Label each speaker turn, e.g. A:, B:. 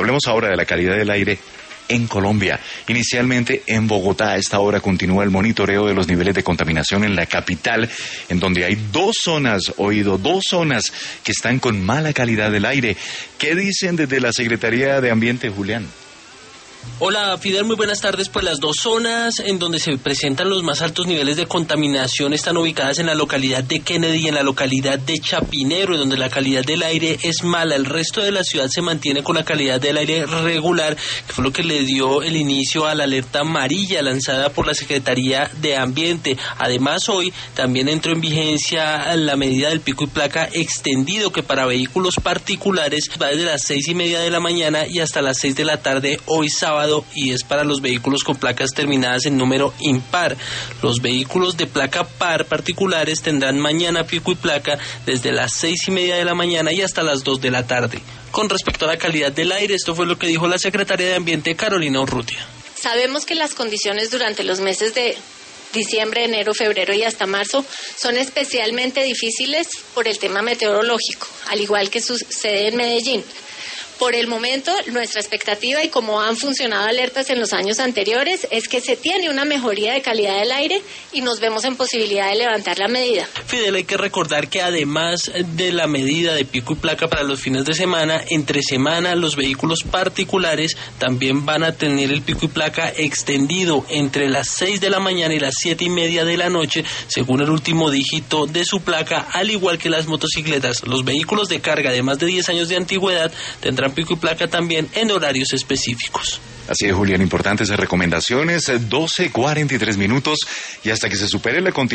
A: Hablemos ahora de la calidad del aire en Colombia. Inicialmente en Bogotá, a esta hora continúa el monitoreo de los niveles de contaminación en la capital, en donde hay dos zonas que están con mala calidad del aire. ¿Qué dicen desde la Secretaría de Ambiente, Julián?
B: Hola Fidel, muy buenas tardes. Pues las dos zonas en donde se presentan los más altos niveles de contaminación están ubicadas en la localidad de Kennedy y en la localidad de Chapinero, en donde la calidad del aire es mala. El resto de la ciudad se mantiene con la calidad del aire regular, que fue lo que le dio el inicio a la alerta amarilla lanzada por la Secretaría de Ambiente. Además, hoy también entró en vigencia la medida del pico y placa extendido, que para vehículos particulares va desde las 6:30 de la mañana y hasta las 6 de la tarde hoy sábado, y es para los vehículos con placas terminadas en número impar. Los vehículos de placa par particulares tendrán mañana pico y placa desde las 6:30 de la mañana y hasta las 2 de la tarde. Con respecto a la calidad del aire, esto fue lo que dijo la Secretaria de Ambiente, Carolina Urrutia.
C: Sabemos que las condiciones durante los meses de diciembre, enero, febrero y hasta marzo son especialmente difíciles por el tema meteorológico, al igual que sucede en Medellín. Por el momento, nuestra expectativa, y como han funcionado alertas en los años anteriores, es que se tiene una mejoría de calidad del aire y nos vemos en posibilidad de levantar la medida.
B: Fidel, hay que recordar que además de la medida de pico y placa para los fines de semana, entre semana los vehículos particulares también van a tener el pico y placa extendido entre las 6 de la mañana y las 7:30 de la noche, según el último dígito de su placa, al igual que las motocicletas. Los vehículos de carga de más de 10 años de antigüedad tendrán pico y placa también en horarios específicos.
A: Así es, Julián, importantes recomendaciones, 12:43 minutos, y hasta que se supere la